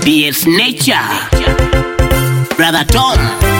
DS Nature, Brother Tom.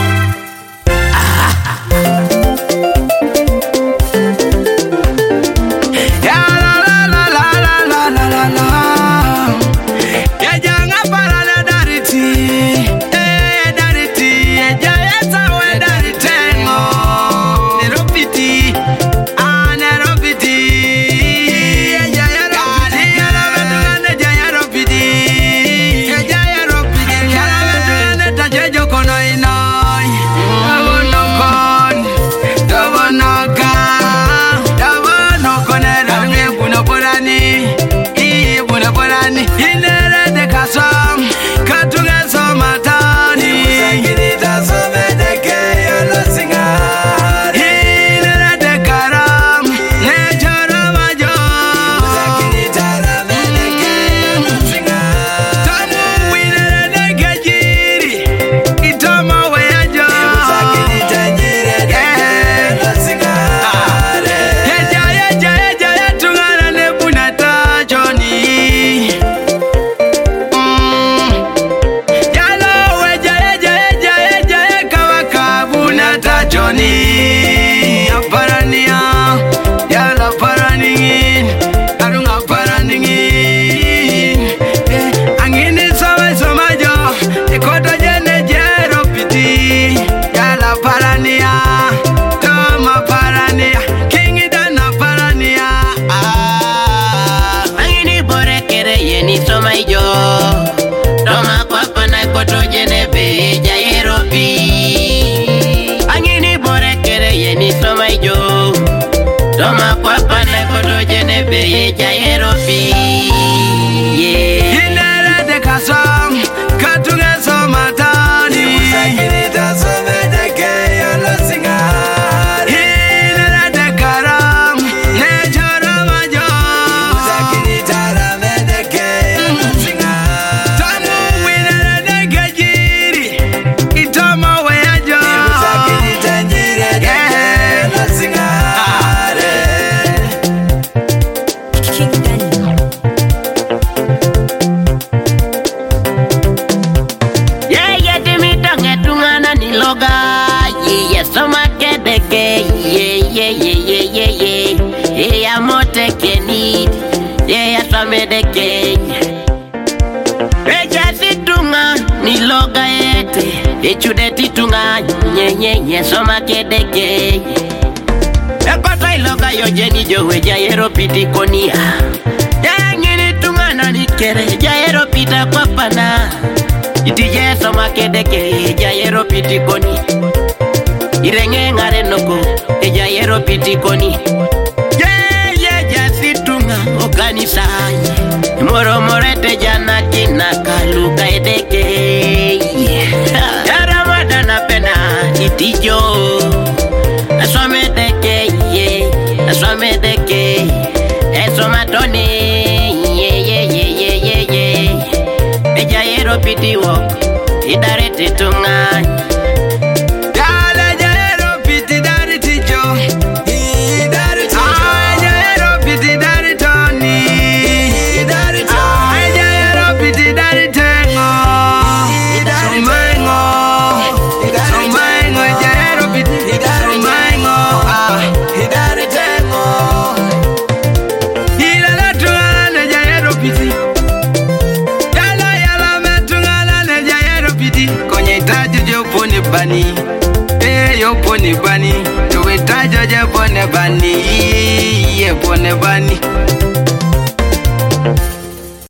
Toma kwa pana koto jene beye jaero fi. Hinara de kasam katunga somatani. Musakirita somete ke yolo singari. Hinara de karam nejoro majo. Musakirita ramete ke yolo singari. Tamu winara de gajiri itama weajo. Musakirita jire de yolo singari. Titunga nye soma kedeke Epata iloga yo jeni jowe jaero piti konia Ya ngini tunga na nikere jaero pita kwa pana Itije soma kedeke jaero piti koni Irenge ngare noko jaero piti koni Jasitunga okanisai Moro morete jana kina kaluka edeke Itijo Aswamedeke Aswamedeke Esomatone Ejaero piti wok Idarete tunga Dale jaero piti dari tijo Idari tijo Jaero piti dari toni Idari tijo Jaero piti dari tengo Sumengo Bani, yo pone bani, yo etajo je pone bani, ye pone bani.